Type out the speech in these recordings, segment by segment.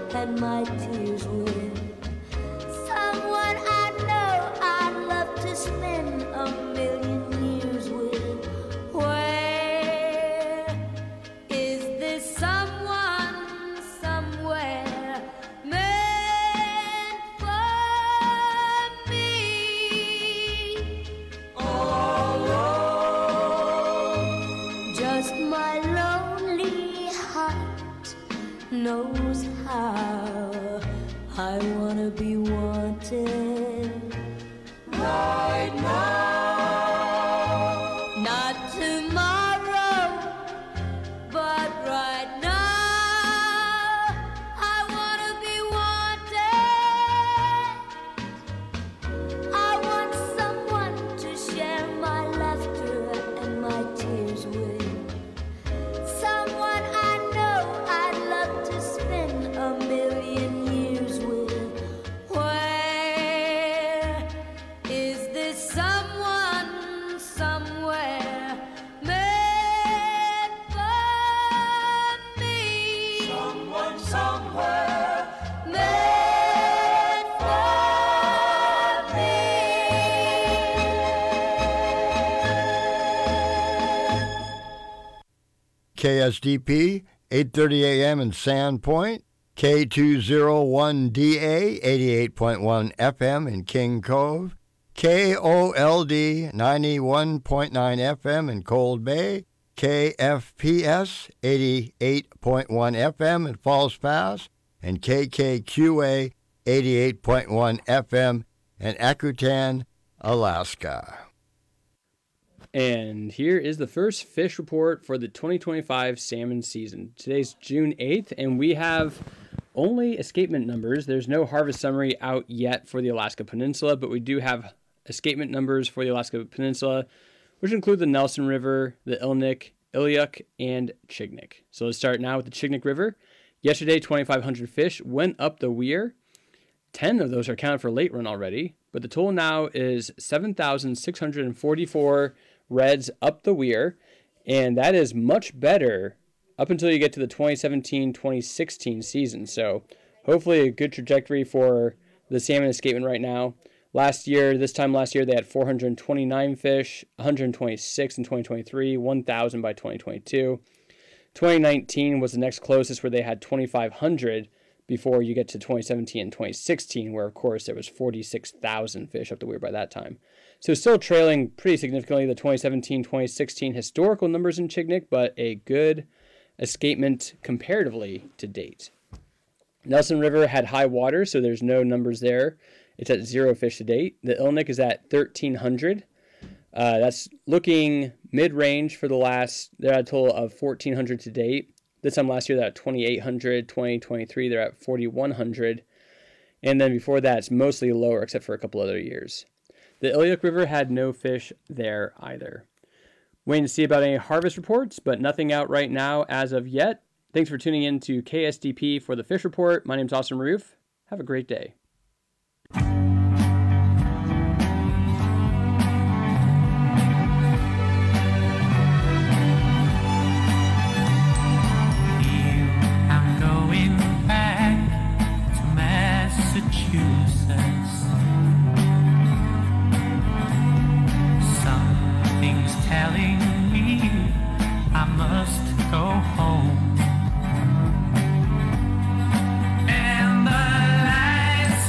and my tears with someone I know I'd love to spend a million years with. Where is this someone somewhere meant for me? All alone, just my lonely heart knows how I wanna be wanted right now. Not tomorrow, but right now. I wanna be wanted. I want someone to share my laughter and my tears with. Someone I know I'd love to spend a million years with. Where is this someone somewhere meant for me? Someone somewhere meant for me. KSDP, 8:30 a.m. in Sandpoint, K201DA, 88.1 FM in King Cove, KOLD, 91.9 FM in Cold Bay, KFPS, 88.1 FM in Falls Pass, and KKQA, 88.1 FM in Akutan, Alaska. And here is the first fish report for the 2025 salmon season. Today's June 8th, and we have only escapement numbers. There's no harvest summary out yet for the Alaska Peninsula, but we do have escapement numbers for the Alaska Peninsula, which include the Nelson River, the Ilnik, Ilyuk, and Chignik. So let's start now with the Chignik River. Yesterday, 2,500 fish went up the weir. 10 of those are counted for late run already, but the total now is 7,644 reds up the weir, and that is much better up until you get to the 2017-2016 season. So hopefully a good trajectory for the salmon escapement right now. This time last year, they had 429 fish, 126 in 2023, 1,000 by 2022. 2019 was the next closest, where they had 2,500 before you get to 2017 and 2016, where, of course, there was 46,000 fish up the weir by that time. So still trailing pretty significantly the 2017-2016 historical numbers in Chignik, but a good escapement comparatively to date. Nelson River had high water, so there's no numbers there. It's at 0 fish to date. The Ilnik is at 1,300. That's looking mid-range for the last. They're at a total of 1,400 to date. This time last year, they're at 2,800. 2023, they're at 4,100. And then before that, it's mostly lower, except for a couple other years. The Ilyuk River had no fish there either. Waiting to see about any harvest reports, but nothing out right now as of yet. Thanks for tuning in to KSDP for the Fish Report. My name's Austin Maroof. Have a great day. Something's telling me I must go home. And the lights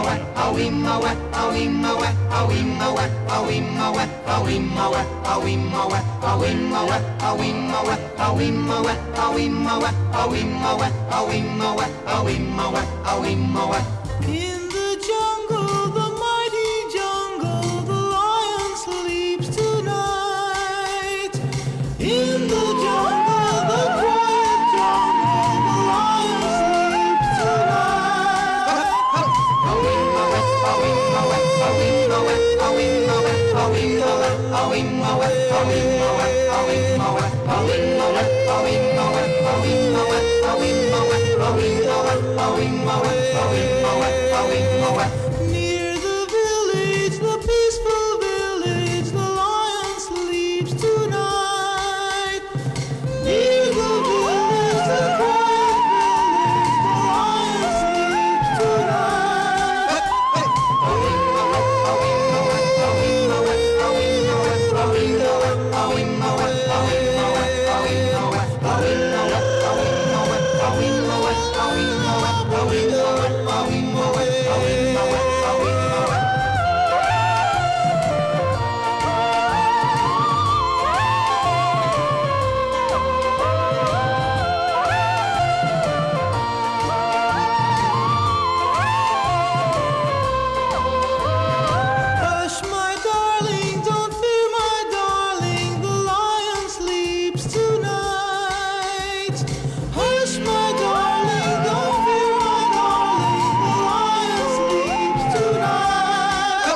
In the jungle, the mighty jungle, the lion sleeps tonight. In the jungle, the quiet jungle, the lion sleeps tonight. Near the village, the peaceful village, the lion sleeps tonight. Near the village, the quiet village, the lion sleeps tonight. Hush, my darling, don't fear, my darling, the lion sleeps tonight. Hush, my darling, don't fear, my darling, the lion sleeps tonight.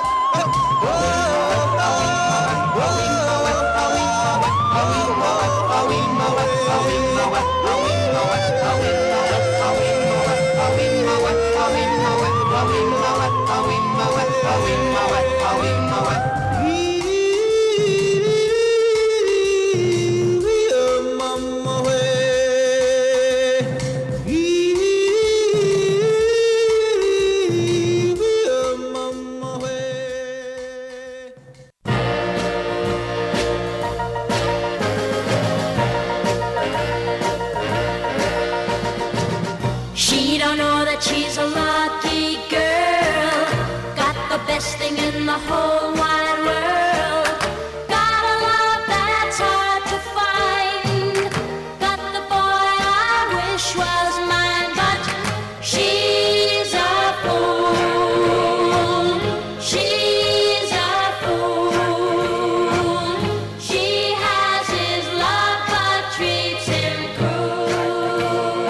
She don't know that she's a lucky girl. Got the best thing in the whole wide world. Got a love that's hard to find. Got the boy I wish was mine, but she's a fool. She's a fool. She has his love but treats him cruel.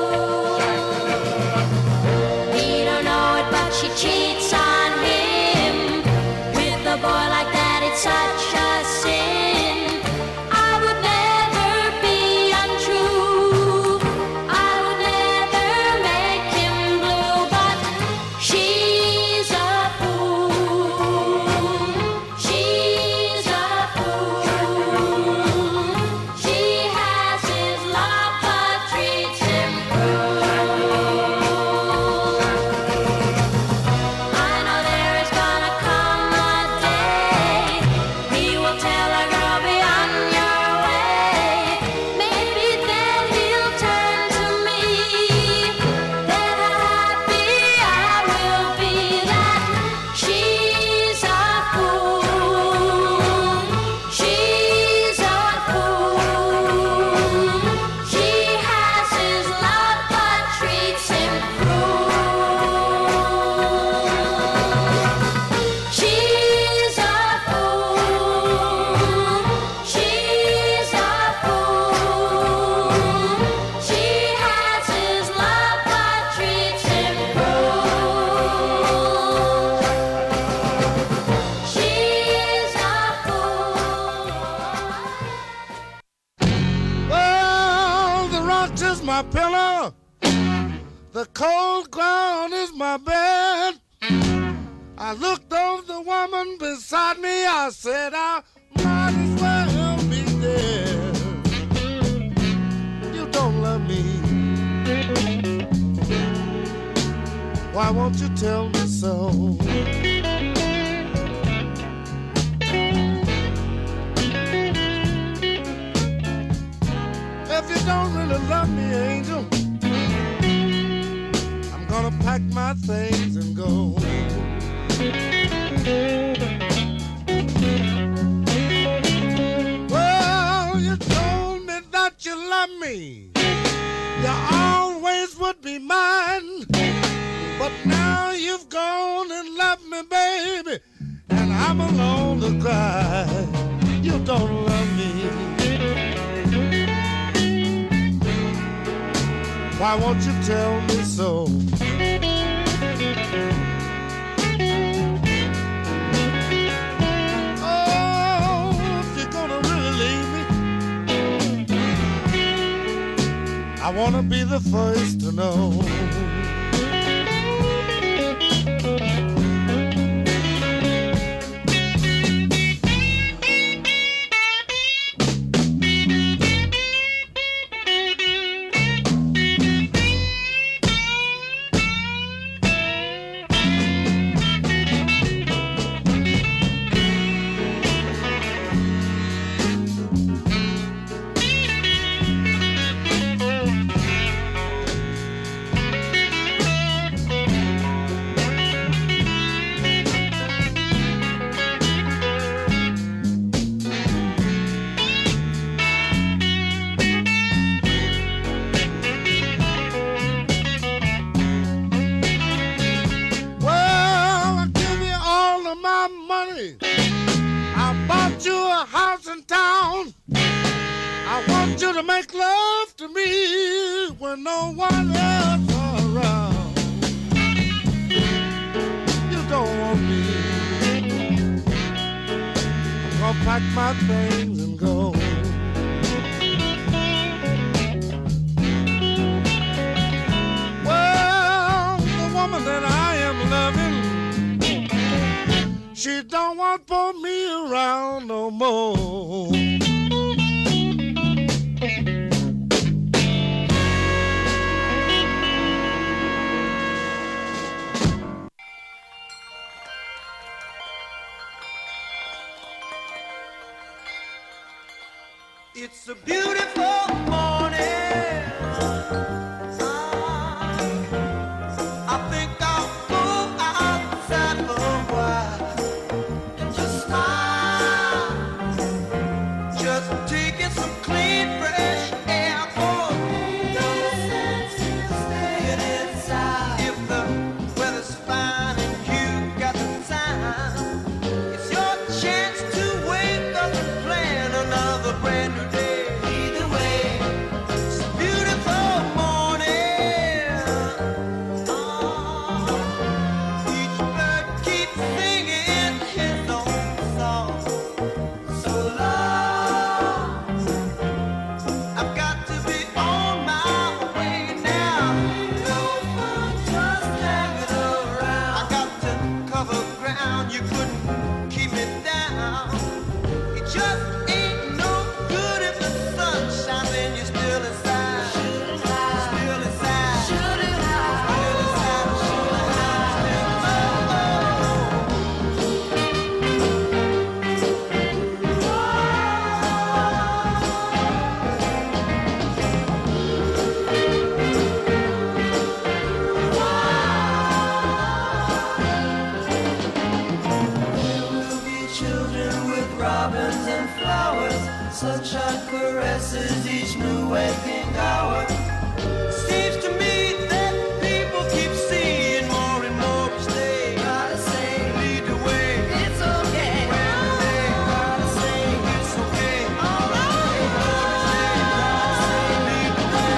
He don't know it, but she cheats on him. With a boy like that, it's such a sin. I would never be untrue. I would never make him blue, but she's a fool. She's a fool. She has his love, but treats him cruel. I know there is gonna come a day he will tell a girl, be on your way. Maybe then he'll turn to me. Then happy I will be that she's a fool. She's a fool. She has his love but treats him cruel. She's a fool. She's a fool. She has his love but treats him cruel. She's a fool. Well, the rock is my pillow, the cold ground is my bed. I looked over the woman beside me, I said I might as well be dead. You don't love me, why won't you tell me so? If you don't really love me, angel, I'm gonna pack my things and go. baby, and I'm alone to cry. You don't love me. Why won't you tell me so? Oh, if you're gonna really leave me, I wanna be the first to know. To make love to me when no one else around. You don't want me. I'm gonna pack my things and go. Well, the woman that I am loving, she don't want for me around no more. It's a beautiful morning. I think I'll go outside for a while and just smile. Just taking some clean, fresh air. No sense in staying inside. If the weather's fine and you got the time, it's your chance to wake up and plan another brand new day. Either way, it's a beautiful morning. Each bird keeps singing his own song. So long, I've got to be on my way now. No fun just hanging around. I got to cover ground, you couldn't keep me down. It just ain't no good if the sun shines and you're still inside. Still inside. Still inside. Still inside. There will be children with robins and flowers, sunshine caresses each new waking hour. Seems to me that people keep seeing more and more each day. Gotta say, lead the way. It's okay. Gotta say, it's okay. All right. Gotta say, lead the way.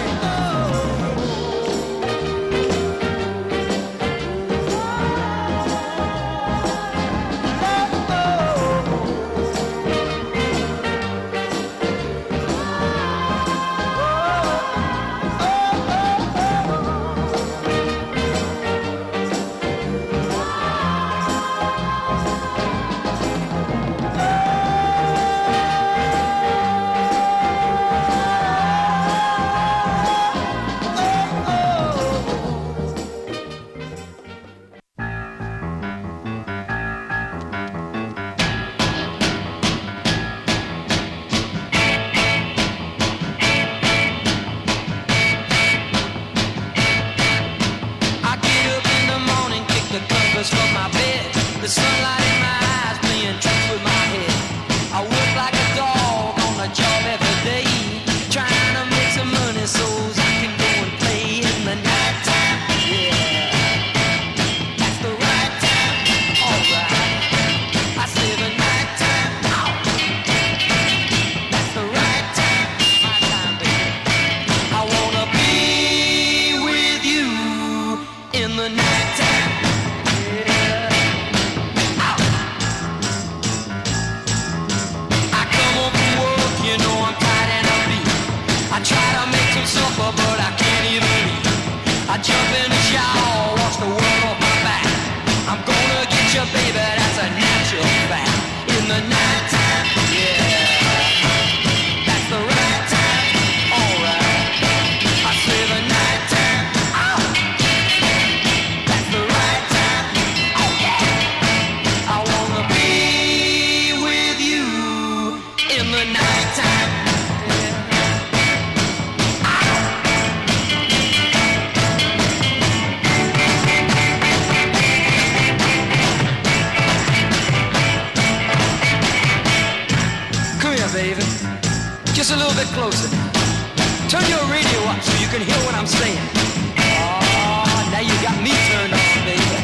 Just a little bit closer. Turn your radio up so you can hear what I'm saying. Oh, now you got me turned on, baby.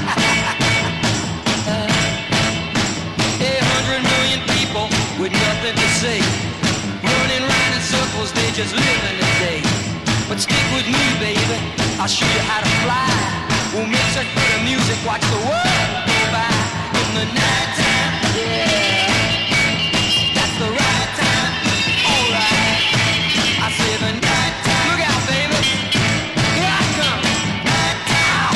100 million people with nothing to say. Running round in circles, they just living the day. But stick with me, baby. I'll show you how to fly. We'll make such good music, watch the world go by. In the nighttime, yeah, that's the right time. Alright, I say the nighttime. Look out, baby. Here I come. Nighttime.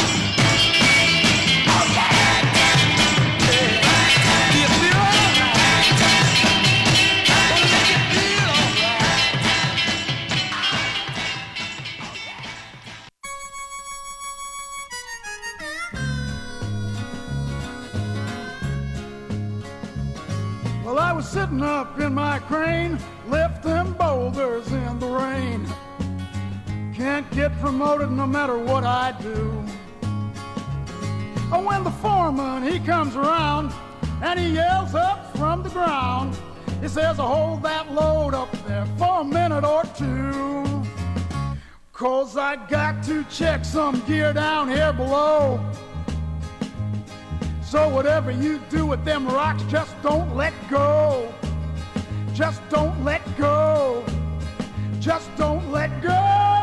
Okay. Nighttime. Do you feel alright? Gonna make you feel alright. Well, I was sitting up in my crane, lifting boulders in the rain. Can't get promoted no matter what I do. Oh, when the foreman, he comes around and he yells up from the ground, he says, hold that load up there for a minute or two, 'cause I got to check some gear down here below. So whatever you do with them rocks, just don't let go. Just don't let go. Just don't let go.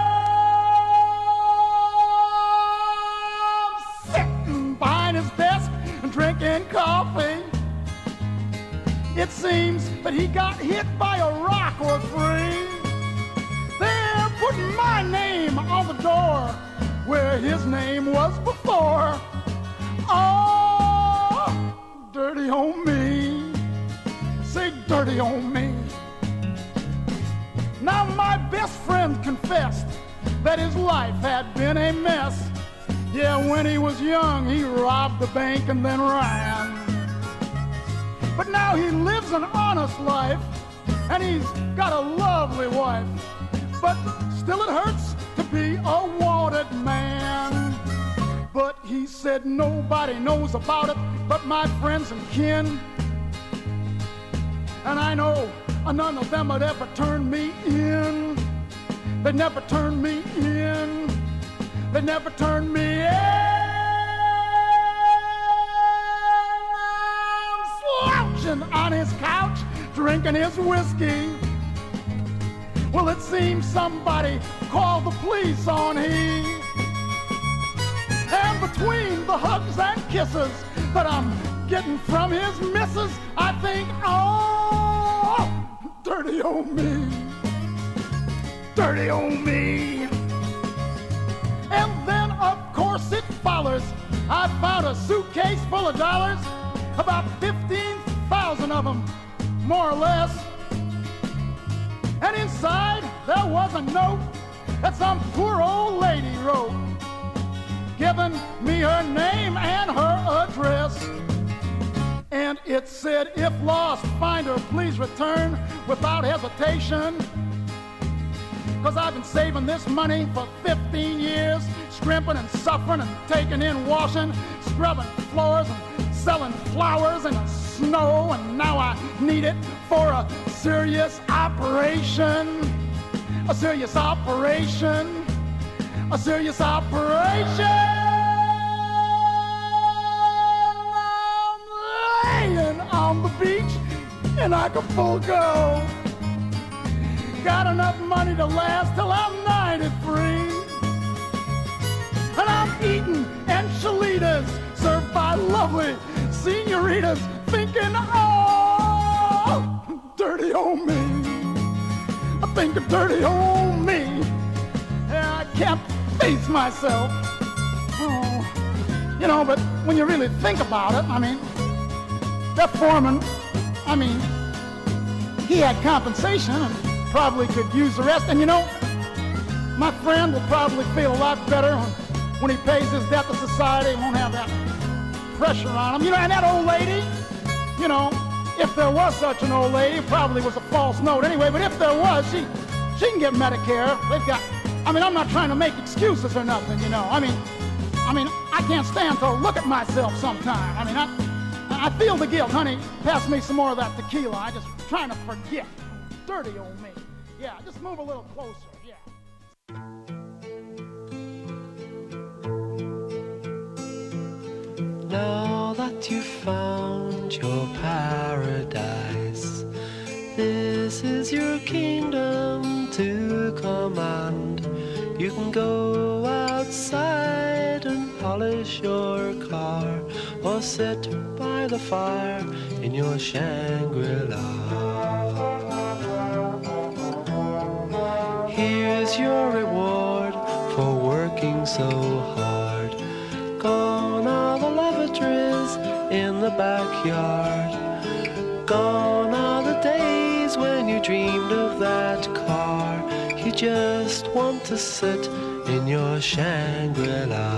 I'm sitting behind his desk and drinking coffee. It seems that he got hit by a rock or three. They're putting my name on the door where his name was before. Oh, dirty on me. Say dirty on me. Now my best friend confessed that his life had been a mess. Yeah, when he was young, he robbed the bank and then ran. But now he lives an honest life, and he's got a lovely wife. But still it hurts to be a wanted man. But he said nobody knows about it but my friends and kin. And I know none of them would ever turn me in. They never turned me in. They never turned me in. I'm slouching on his couch, drinking his whiskey. Well, it seems somebody called the police on he. And between the hugs and kisses that I'm getting from his missus, I think, oh, dirty on me. Dirty on me. And then, of course, it follows. I found a suitcase full of dollars, about 15,000 of them, more or less. And inside, there was a note that some poor old lady wrote, giving me her name and her address. And it said, if lost, find her, please return without hesitation. 'Cause I've been saving this money for 15 years, scrimping and suffering and taking in washing, scrubbing floors and selling flowers in the snow, and now I need it for a serious operation. A serious operation. A serious operation. I'm laying on the beach in Acapulco. Got enough money to last till I'm 93. And I'm eating enchiladas served by lovely senoritas, thinking, oh, dirty on me. I think dirty on me. Yeah, I can't face myself. Oh, you know, but when you really think about it, I mean, that foreman, I mean, he had compensation and probably could use the rest. And you know, my friend will probably feel a lot better when he pays his debt to society. He won't have that pressure on him. You know, and that old lady, you know, if there was such an old lady, it probably was a false note anyway, but if there was, she can get Medicare. They've got, I mean, I'm not trying to make excuses or nothing, you know. I mean, I can't stand to look at myself sometime. I mean, I feel the guilt. Honey, pass me some more of that tequila. I'm just trying to forget. dirty on me. Yeah, just move a little closer. Yeah. Now that you've found your paradise, this is your kingdom to command. You can go outside and polish your car, or sit by the fire in your Shangri-La. Here's your reward for working so hard. Gone are the lavatories in the backyard. Gone are the days when you dreamed of that car. You just want to sit in your Shangri-La.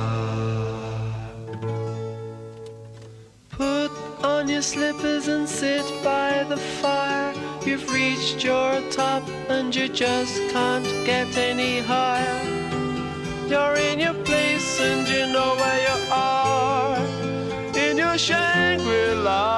Put on your slippers and sit by the fire. You've reached your top and you just can't get any higher. You're in your place and you know where you are, in your Shangri-La.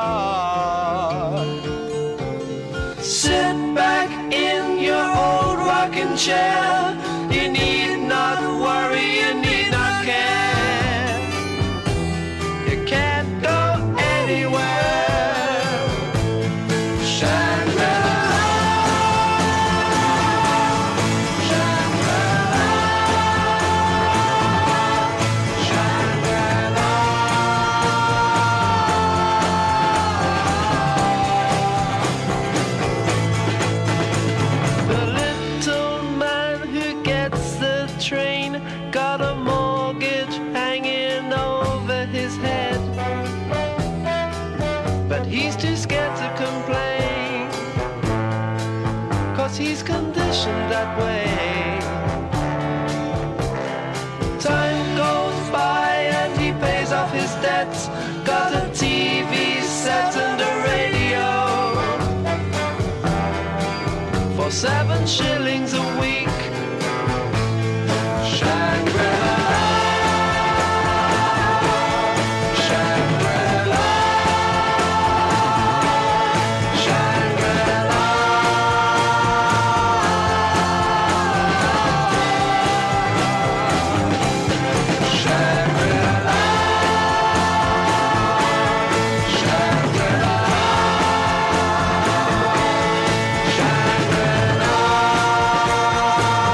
Sit back in your old rocking chair. You need not worry, you need not care. You can't go anywhere. Shangri-La. Got a mortgage hanging over his head, but he's too scared to complain, 'cause he's conditioned that way. Time goes by and he pays off his debts. Got a TV set and a radio for 7 shillings a week. Shangri-La, Shangri-La, Shangri-La. Shangri-La, Shangri-La, Shangri-La.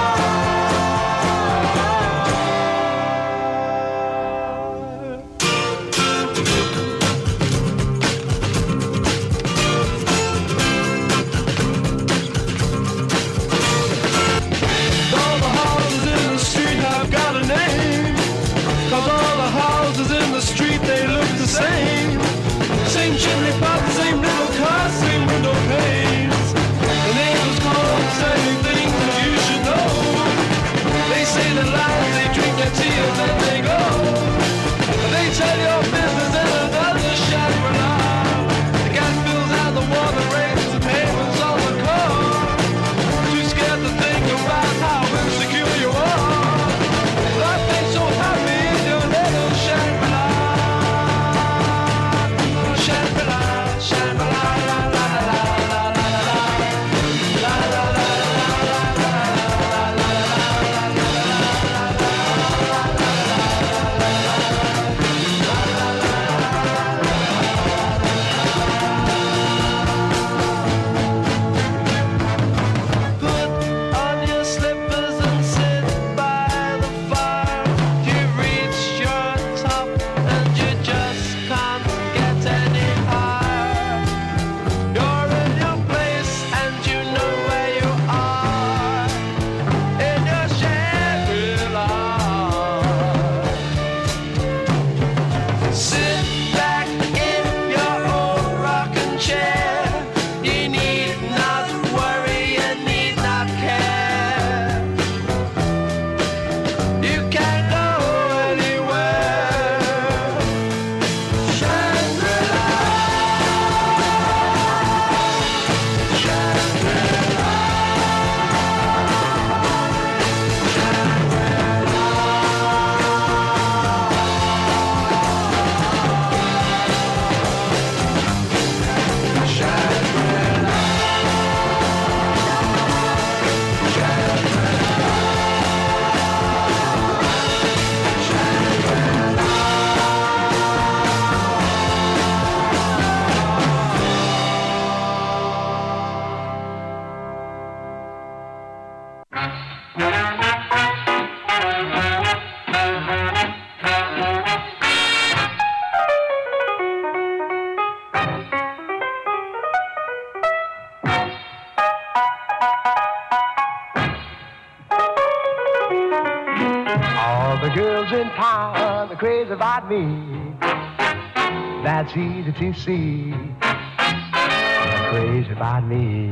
All the girls in town are crazy about me. That's easy to see. They're crazy about me.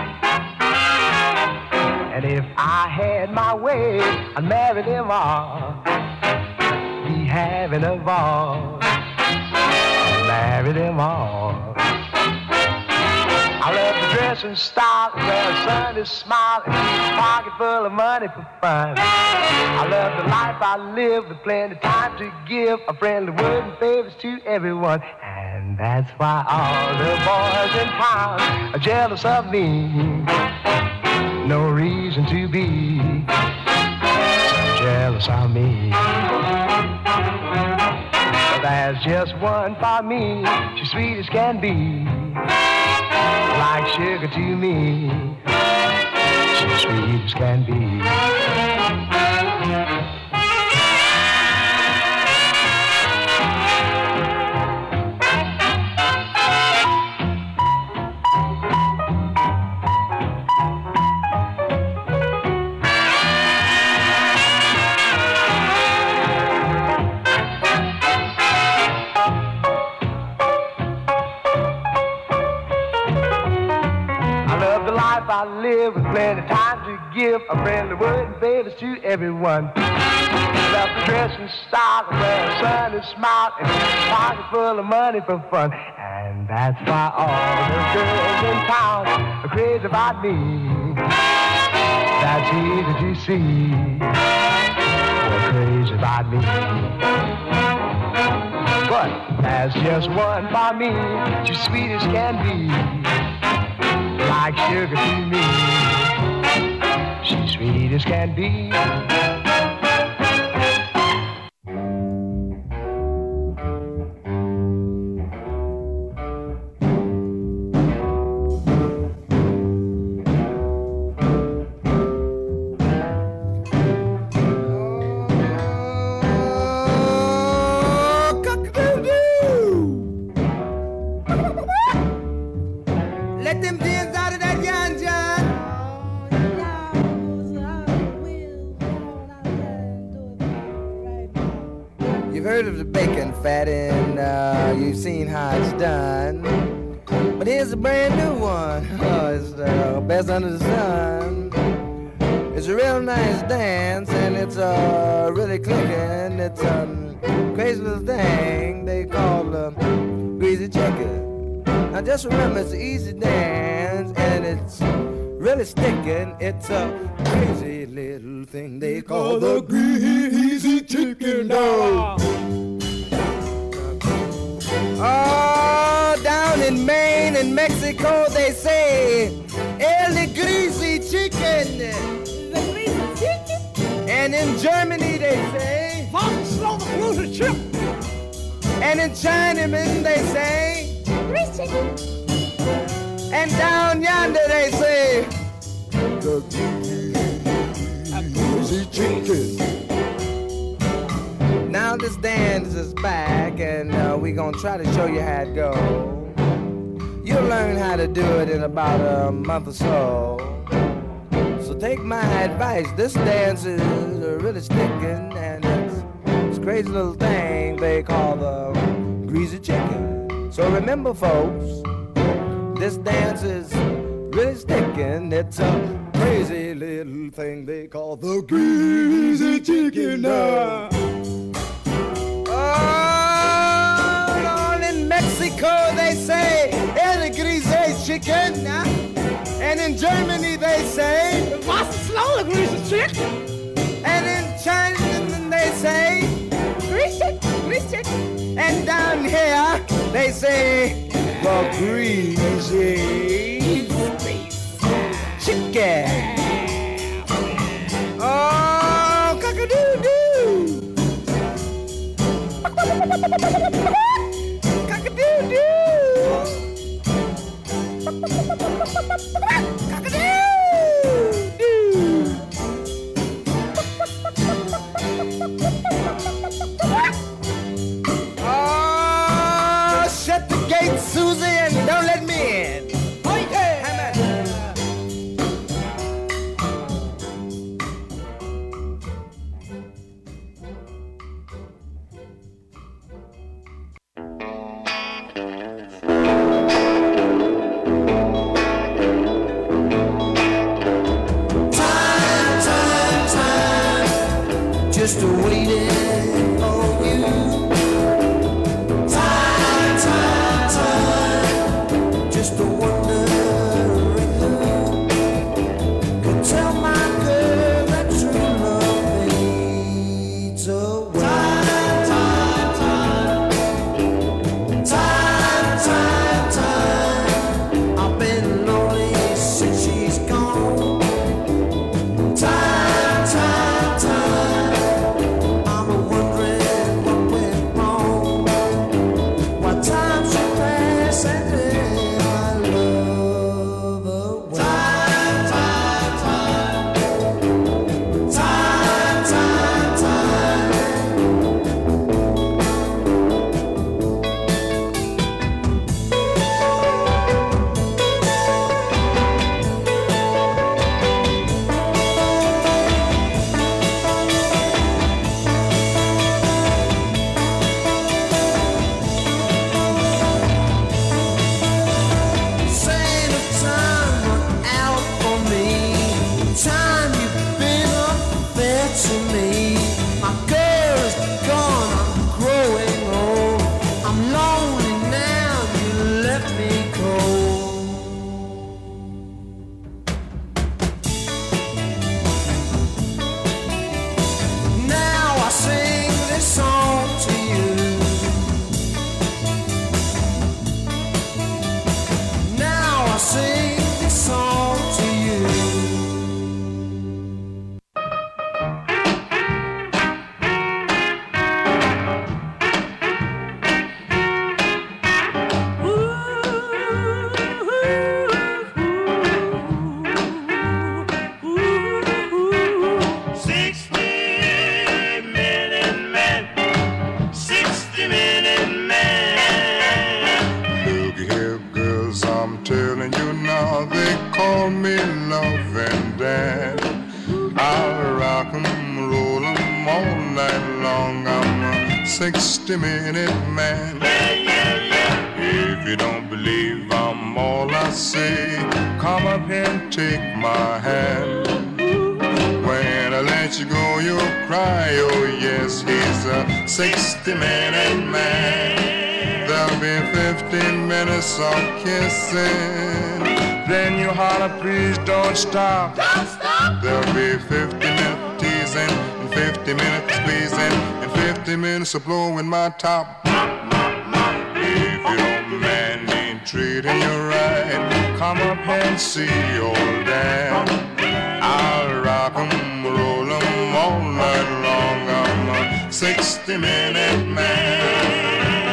And if I had my way, I'd marry them all. Be having a ball. Marry them all. I love to dress in style, wear a Sunday smile, and keep a pocket full of money for fun. I love the life I live, with plenty of time to give, a friendly word and favors to everyone. And that's why all the boys in town are jealous of me. No reason to be so jealous of me. But there's just one for me, she's sweet as can be. Like sugar to me, she's sweet as can be. I live with plenty of time to give, a friendly word and favors to everyone. Love to dress in style, wear a sunny smile, and keep a pocket full of money for fun. And that's why all the girls in town are crazy about me. That's easy to see. They're crazy about me. But there's just one for me, she's sweet as can be. Like sugar to me, she's sweet as can be. Let them dance out of that ganja. You've heard of the bacon fat and you've seen how it's done. But here's a brand new one. Oh, it's the best under the sun. It's a real nice dance and it's really clicking. It's a crazy little thing they call greasy chicken. Now just remember, it's an easy dance and it's really sticking. It's a crazy little thing they call the greasy chicken now. Oh, down in Maine and Mexico they say El greasy chicken. The greasy chicken. And in Germany they say slow the greasy chicken. And in Chinaman they say chicken. And down yonder they say the greasy chicken. Now this dance is back and we gonna try to show you how it go. You'll learn how to do it in about a month or so. So take my advice, this dance is really sticking and it's a crazy little thing they call the greasy chicken. So remember, folks, this dance is really sticking. It's a crazy little thing they call the greasy chicken. Oh, Lord, in Mexico they say El greasy chicken. And in Germany they say what's slow, the greasy chicken. And in China they say greasy chicken. And down here they say the greasy chicken. Oh, cock-a-doo-doo. Cock-a-doo-doo. Cock-a-doo-doo. just waiting for you. Time, time, time, just wondering who could tell my girl that true love fades away. Time, time, time, time, time, time. I've been lonely since she's gone. Time, time, time. I'm wondering what went wrong. Why time should pass and then my love away. Time, time, time. Time, time, time. Saying the time run out for me. Time you've been unfair to me. My girl is gone, I'm growing old. I'm lonely now, you left me cold. Now I sing this song to you. Now I sing this song to you. Look here, girls, I'm telling you now, they call me love and dad. I'll rock 'em, roll 'em all night long. I'm a 60-minute man. If you don't believe I'm all I say, come up here and take my hand. When I let you go, you'll cry, oh yes, he's a 60-minute man. There'll be 15 minutes of kissing. Then you holler, please don't stop. Don't stop. There'll be 50 minutes teasing, and 50 minutes squeezing, and 50 minutes of blowing my top. If your man ain't treating you right, come up and see old Dan. I'll rock 'em, roll 'em all night long. I'm a 60-minute man.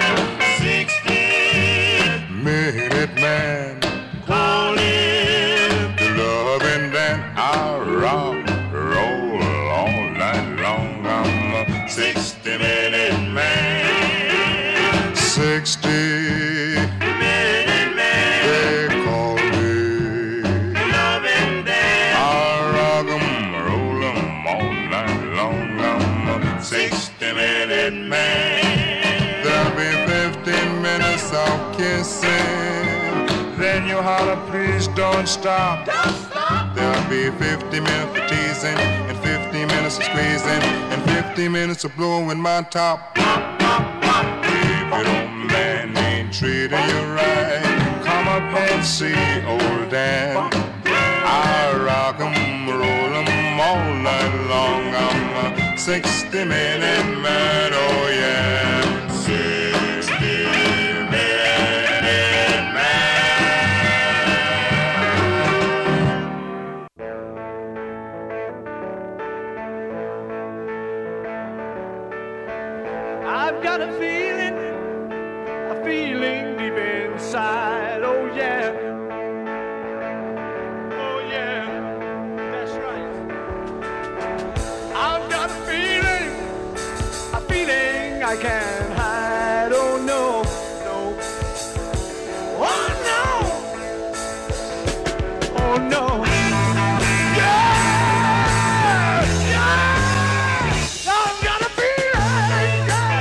60-minute man. Call him the loving Dan. I'll rock, roll all night long. I'm a 60-minute man. 60-minute man. They call me loving Dan. I'll rock 'em, roll 'em all night long. I'm a 60-minute man. There'll be 15 minutes of kissing. Then you holler, please don't stop. Don't stop. There'll be 50 minutes of teasing, and 50 minutes of squeezing, and 50 minutes of blowing my top. If your man ain't treating you right, come up and see old Dan. I'll rock 'em, roll 'em all night long. I'm a 60-minute man, oh yeah. 60-minute man. I've got a feeling deep inside. Oh yeah, that's right. I've got a feeling I can't hide. Oh no, no, oh no, oh no. I've got a feeling,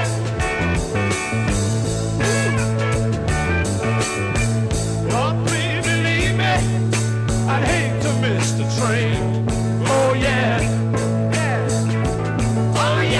oh, please believe me, I'd hate to miss the train. Oh yeah, yeah, oh yeah.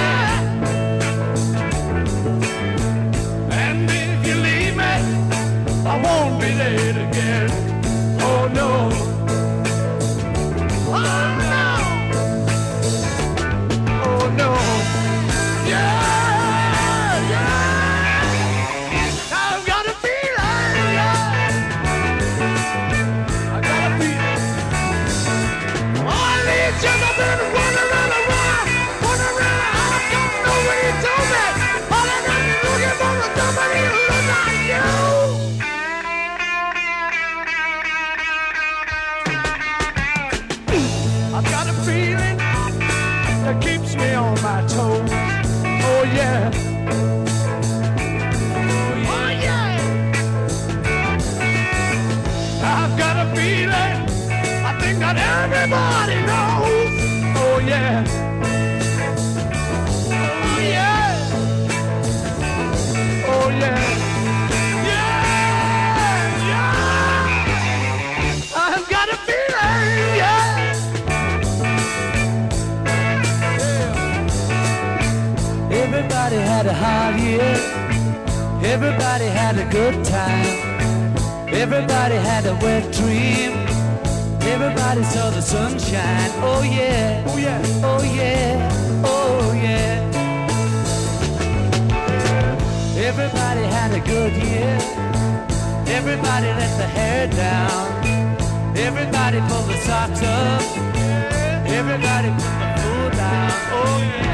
just I've been running around, I don't know what he told me. All I got is looking for somebody who looks like you. I've got a feeling that keeps me on my toes. Oh yeah. Oh yeah. I've got a feeling I think that everybody knows. Oh yeah. Oh yeah. Oh yeah. Yeah, yeah. I've got a feeling, yeah. Everybody had a hard year. Everybody had a good time. Everybody had a wet dream. Everybody saw the sunshine. Oh yeah. Oh yeah. Oh yeah. Oh yeah. Everybody had a good year. Everybody let the hair down. Everybody pulled the socks up. Everybody put the food down. Oh yeah.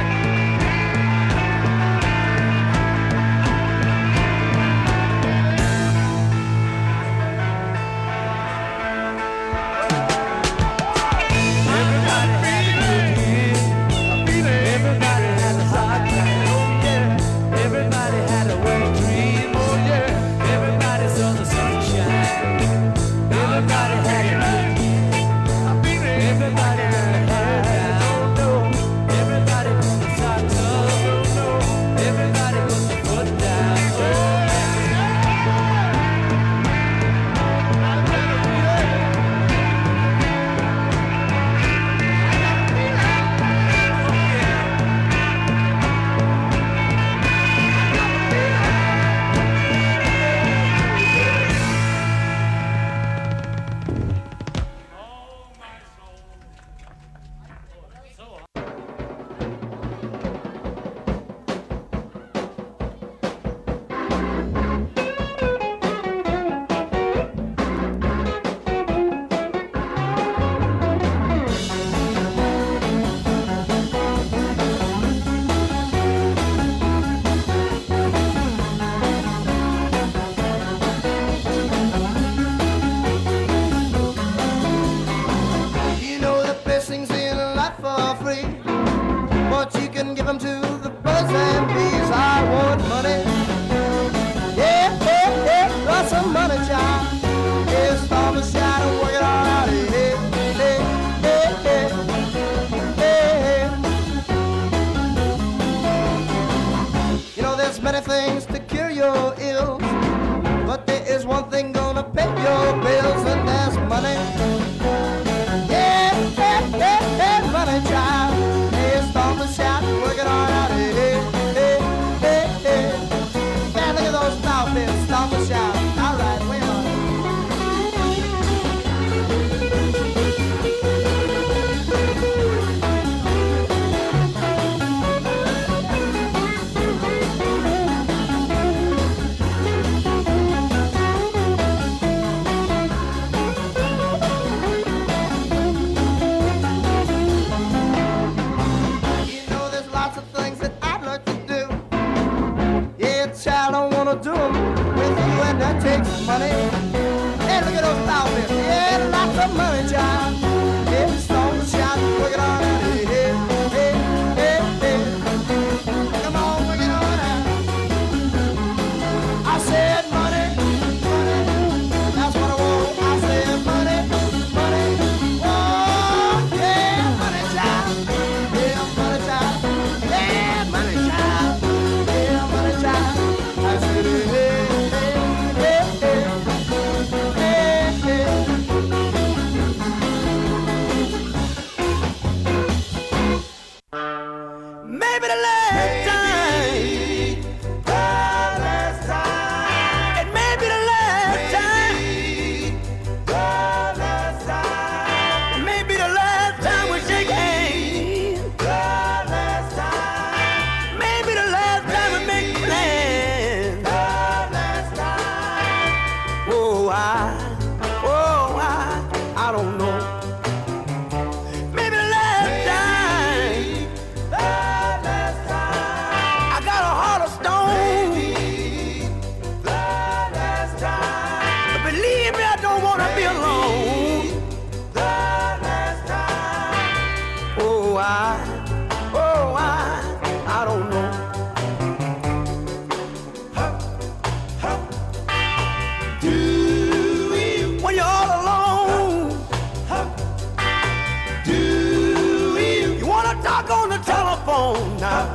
talk on the telephone now.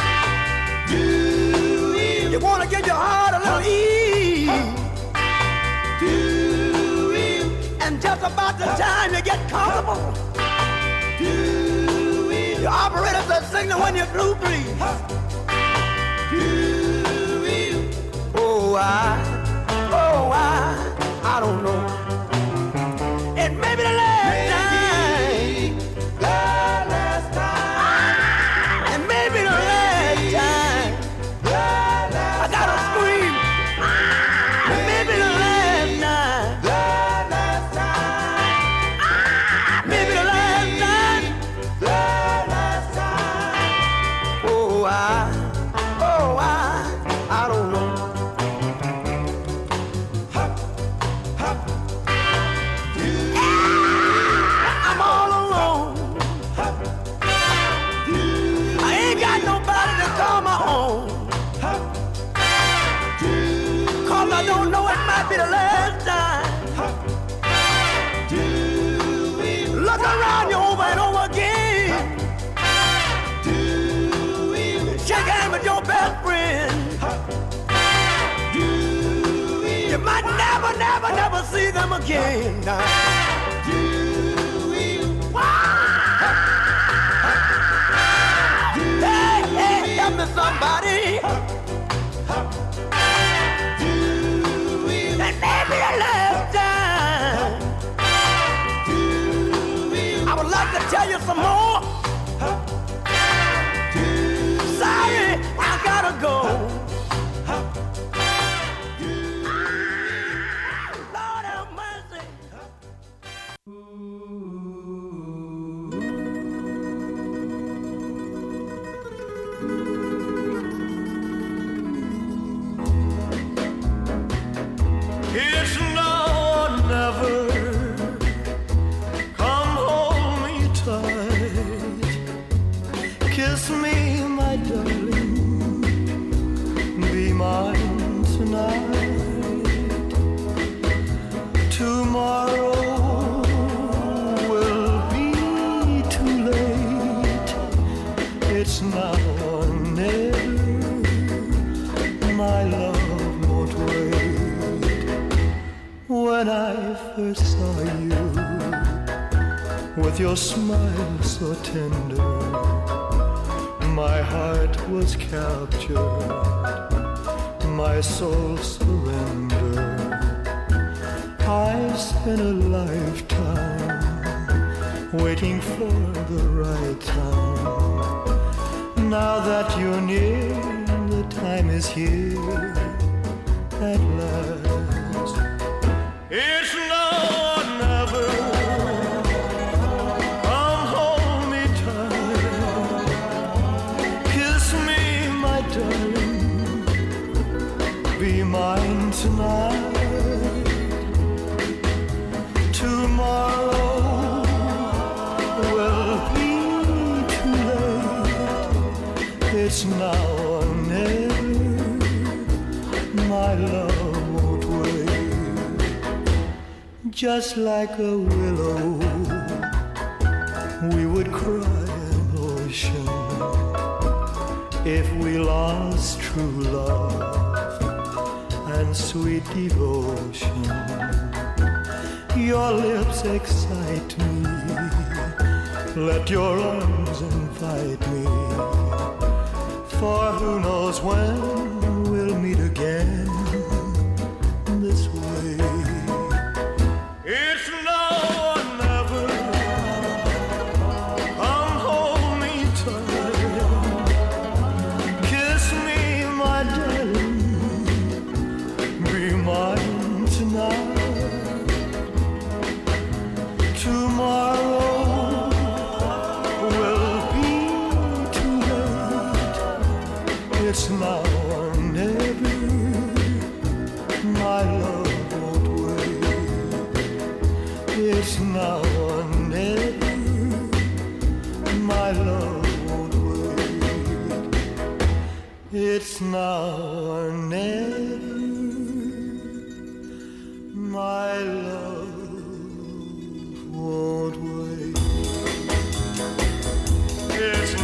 You wanna get your heart a little ease. And just about the time you get comfortable, the operator says signal when you're blue breeze. I don't know. It may be the last time. Last time. It may be the last time. I gotta scream. It may be the last time. Last time. Maybe the last time. Last time. I don't know. I'm all alone. I ain't got nobody to call my own. 'Cause I don't know, it might be the last time. Look around you over and over again. Shake hands with your best friend. You might never see them again. Hey, help me somebody. That may be the last time. I would like to tell you some more. Sorry, I gotta go. Lord have mercy. It's now or never. Come hold me tight. Kiss me, my darling. Be mine tonight. Tomorrow will be too late. It's now or never. My love won't wait. When I first saw you, with your smile so tender, my heart was captured, my soul surrendered. I spent a lifetime waiting for the right time. Now that you're near, the time is here at last. It's now or never. Come hold me tight. Kiss me, my darling. Be mine tonight. Tomorrow will be too late. It's now or never. My love won't wait. Just like a willow, we would cry an ocean if we lost true love and sweet devotion. Your lips excite me. Let your arms invite me. For who knows when we'll meet again this way. It's now or never. Come hold me tight. Kiss me, my darling. Be mine tonight. Tomorrow will be too late. It's now or never. My love won't wait. It's now or never. My love won't wait. It's now or never. My love won't wait. It's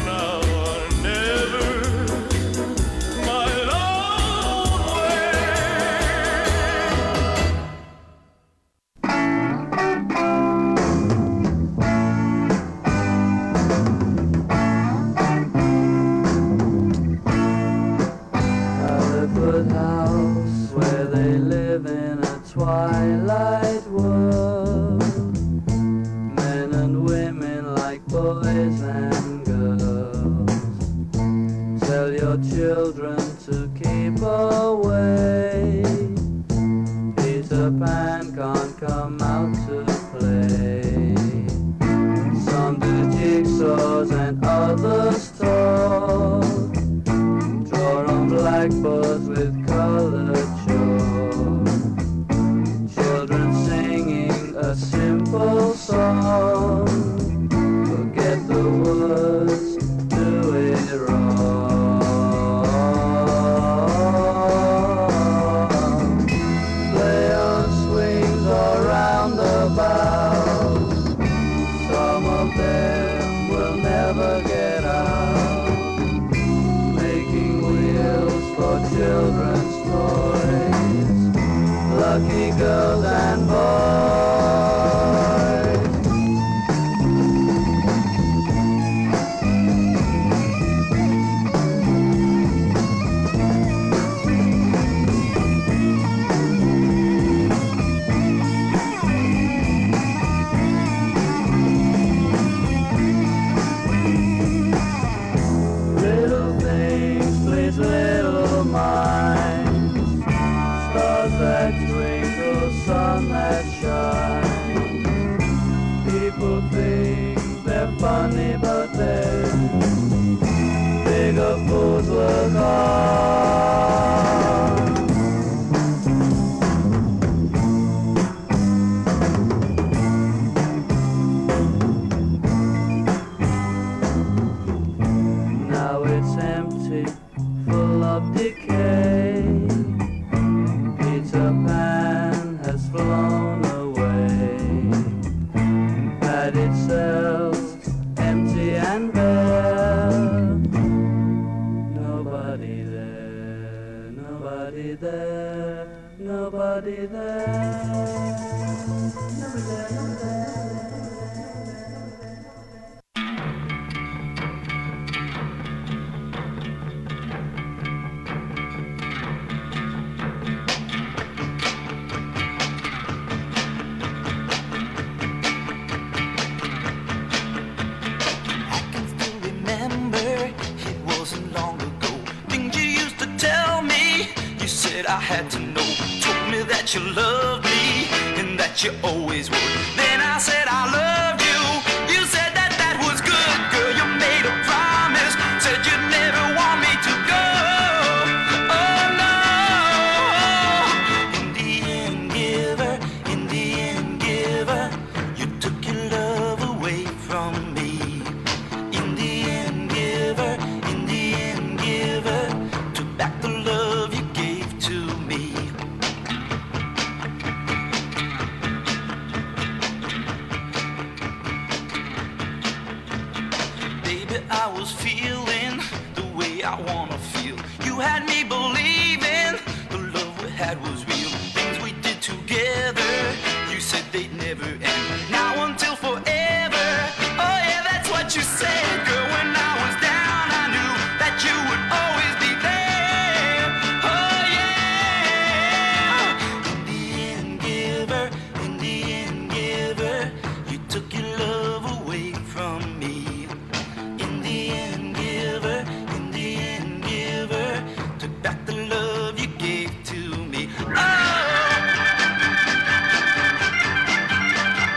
boys and girls. Tell your children to keep away. Peter Pan can't come out to play. Some do jigsaws and others talk. Draw on blackboards with colored chalk. Children singing a simple song. Forget the words, do it wrong. Play on swings or roundabouts. Some of them will never get out. Making wheels for children's toys. Lucky girls and boys. Little things, please, little minds. Stars that twinkle, sun that shine. People think they're funny, but they're bigger fools work hard. Now it's empty, full of decay. Peter Pan has flown away. Padded cells, empty and bare. Nobody there, nobody there, nobody there. Nobody there, nobody there. I can still remember, it wasn't long ago. Things you used to tell me, you said I had to know. Told me that you loved me and that you always would. Then I said I loved you. You said that that was good, girl. You made a promise, said you'd never want me to go. Oh no. In the end, giver, in the end, giver, you took your love away from me. In the end, giver, in the end, giver, took back the love you gave to me. Baby, I was feeling the way I wanna feel. You had me believing the love we had was real. Things we did together, you said they'd never end. Now until forever, oh yeah, that's what you said. Girl, when I was down, I knew that you would always be there. Oh yeah. In the end, giver, in the end, giver, you took your love away from me. In the end, giver, in the end, giver, took back the love you gave to me. Oh!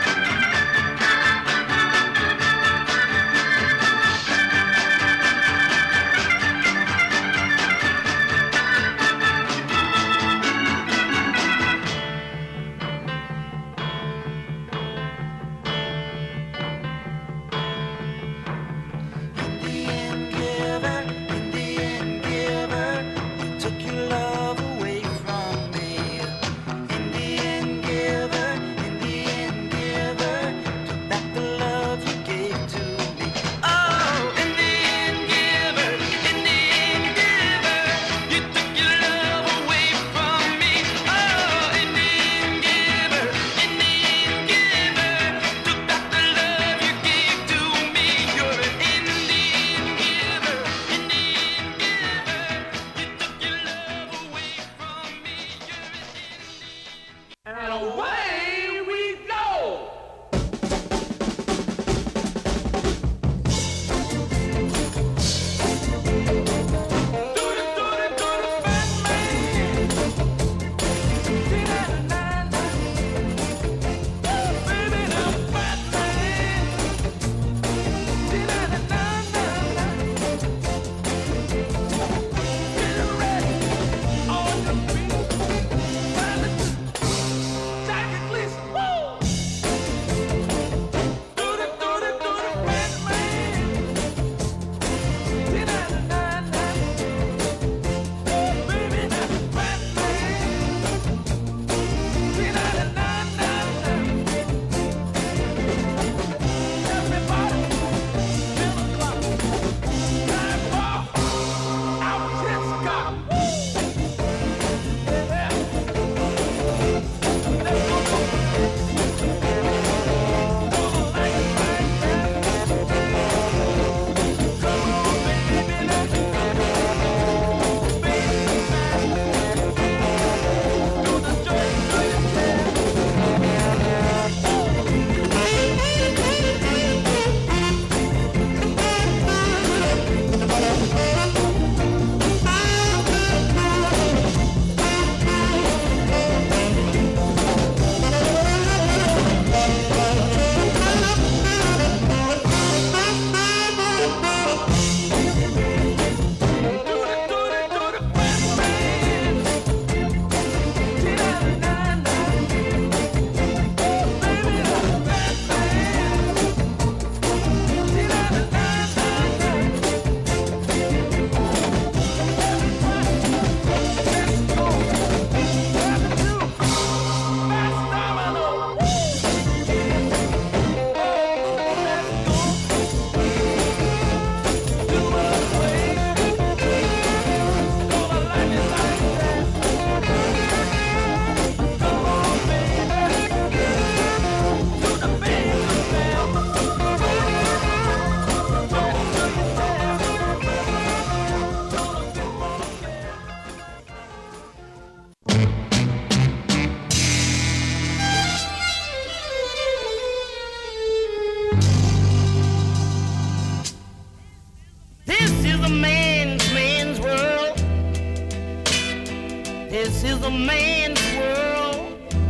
a man's world,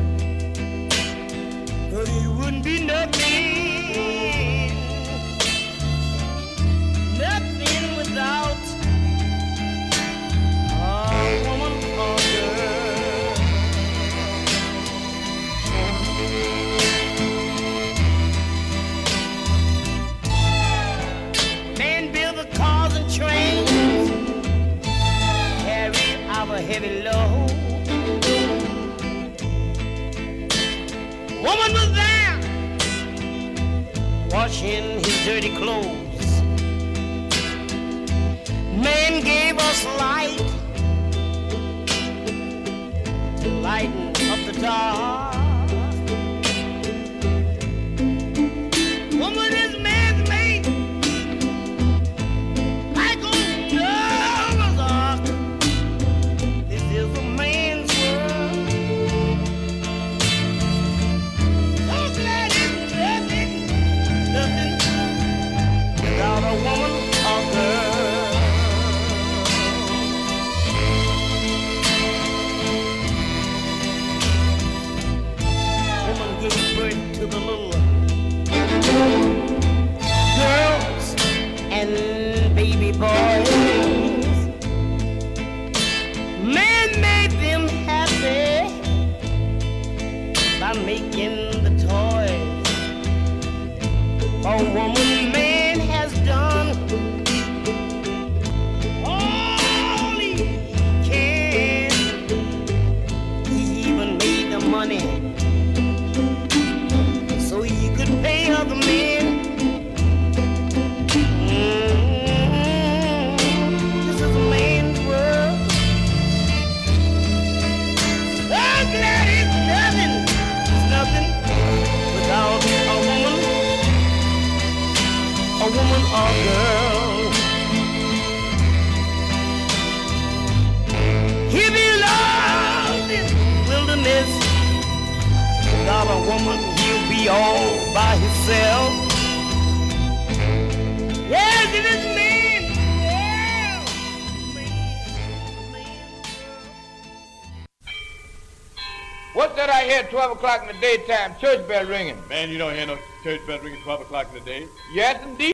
but he wouldn't be nothing, nothing without a woman or girl. Man build the cars and trains, carry our heavy load. Woman was there, washing his dirty clothes. Man gave us light, to lighten up the dark. Woman is man's mate, like a Noah's ark. This is a man's world. So glad it's nothing, nothing without a woman or girl. Woman gives birth to the little girls and baby boys. Man made them happy by making the toys. For woman, man has done all he can. He even made the money so he could pay other men. This is a man's world. So glad it's nothing without a woman or girl. He belongs in wilderness. Without a woman, he'll be all by himself. Yes, it is man. Yeah. What's that I hear at 12 o'clock in the daytime? Church bell ringing. Man, you don't hear no church bell ringing 12 o'clock in the day. Yes, indeed.